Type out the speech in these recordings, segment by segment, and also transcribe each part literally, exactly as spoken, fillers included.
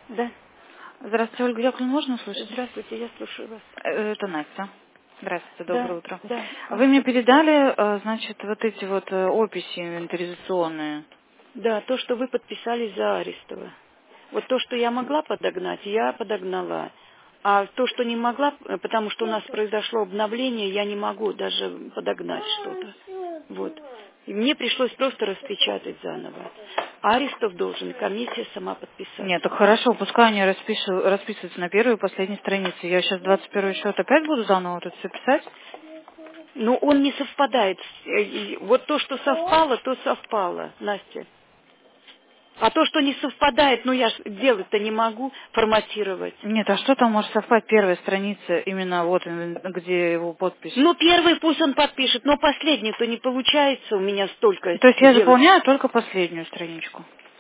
Да. Здравствуйте, Ольга Яковлевна, можно услышать? Здравствуйте, я слушаю вас. Э, Это Настя. Здравствуйте, Да, доброе утро. да. Вы мне передали, э, значит, вот эти вот э, описи инвентаризационные. Да, то, что вы подписали за Арестова. Вот то, что я могла подогнать, я подогнала. А то, что не могла, э, потому что у нас произошло обновление, я не могу даже подогнать что-то. Вот. И мне пришлось просто распечатать заново. Арестов должен комиссия сама подписать. Нет, так хорошо, пускай они распишу- расписываются на первой и последней странице. Я сейчас двадцать первый счет опять буду заново вот это все писать? Но он не совпадает. с- э, и Вот то, что совпало, то совпало, Настя. А то, что не совпадает, ну я ж делать-то не могу, форматировать. Нет, а что там может совпасть первая страница, именно вот, инвен- где его подпись? Ну, первый пусть он подпишет, но последний-то не получается у меня столько То есть я сделать. заполняю только последнюю страничку.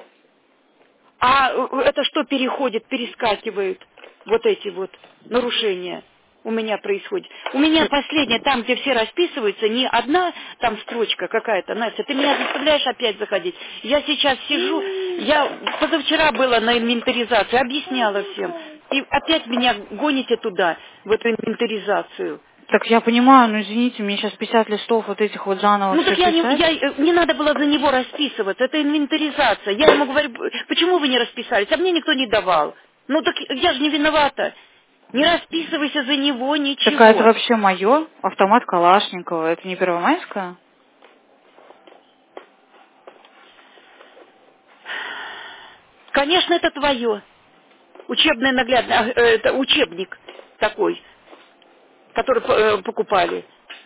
А э, это что переходит, перескакивают вот эти вот нарушения у меня происходит. У меня последняя, там, где все расписываются, не одна там строчка какая-то, Настя, ты меня заставляешь опять заходить. Я сейчас сижу, я позавчера была на инвентаризации, объясняла всем. И опять меня гоните туда, в эту инвентаризацию. Так я понимаю, но извините, мне сейчас пятьдесят листов вот этих вот заново Ну все так я не, писать. я, э, не надо было за него расписываться, это инвентаризация. Я ему говорю, почему вы не расписались, а мне никто не давал. Ну так я же не виновата. Не расписывайся за него, Так а это ничего. вообще мое? Автомат Калашникова. Это не Первомайская? Конечно, это твое. Учебное наглядное, а, э, это учебник такой, который э, покупали.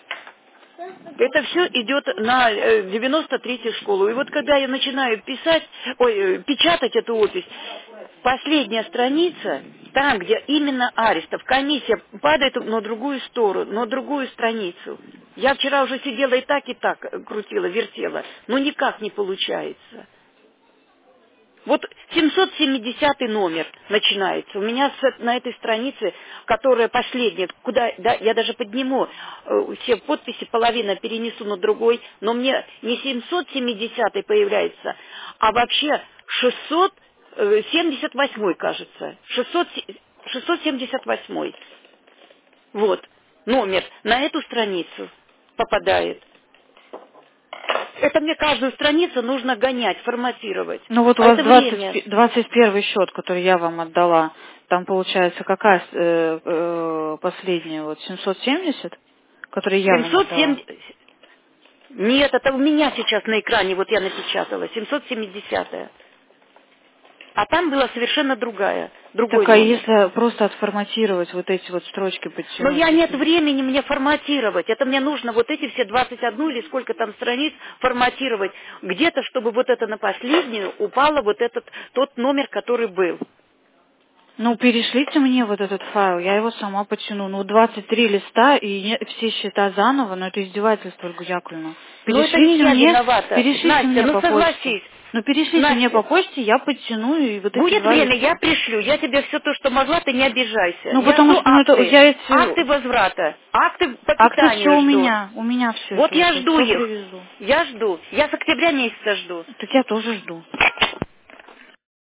Это все идет на э, девяносто третью школу. И вот когда я начинаю писать, ой, э, печатать эту опись, последняя страница, там, где именно Арестов, комиссия падает на другую сторону, на другую страницу. Я вчера уже сидела и так, и так э, крутила, вертела, но никак не получается. Вот семьсот семидесятый номер начинается. У меня с- на этой странице, которая последняя, куда да, я даже подниму э, все подписи, половина перенесу на другой, но мне не семьсот семидесятый появляется, а вообще шестьсот семьдесят восьмой, кажется. шестьсот, шестьсот семьдесят восьмой. Вот, номер на эту страницу попадает. Это мне каждую страницу нужно гонять, форматировать. Ну вот у А вас это двадцать, время. пи- двадцать первый счет, который я вам отдала, там получается какая э, э, последняя, вот семьсот семьдесят, который я вам семьсот отдала? семь... Нет, это у меня сейчас на экране, вот я напечатала, семьсот семидесятая. А там была совершенно другая, другой Так а номер. если просто отформатировать вот эти вот строчки, Но подтянуть я нет такие? времени мне форматировать. Это мне нужно вот эти все двадцать одну или сколько там страниц форматировать. Где-то, чтобы вот это на последнюю упало вот этот, тот номер, который был. Ну, перешлите мне вот этот файл, я его сама потяну. Ну, двадцать три листа и не- все счета заново, но это издевательство, Ольга Яковлевна. Но это не Перешлите я мне, виновата. перешлите Настя, мне ну по почте. согласись. Ну, перешлите мне по Настя, почте, я подтяну и вот эти будет два время, я листа. пришлю. Я тебе все то, что могла, ты не обижайся. Ну, Я потому жду что, ну, это, акты. я эти, Акты возврата. Акты по акты все питанию у жду. меня, у меня все Вот это я уже, жду все их. привезу. Я жду. Я с октября месяца жду. Так я тоже жду.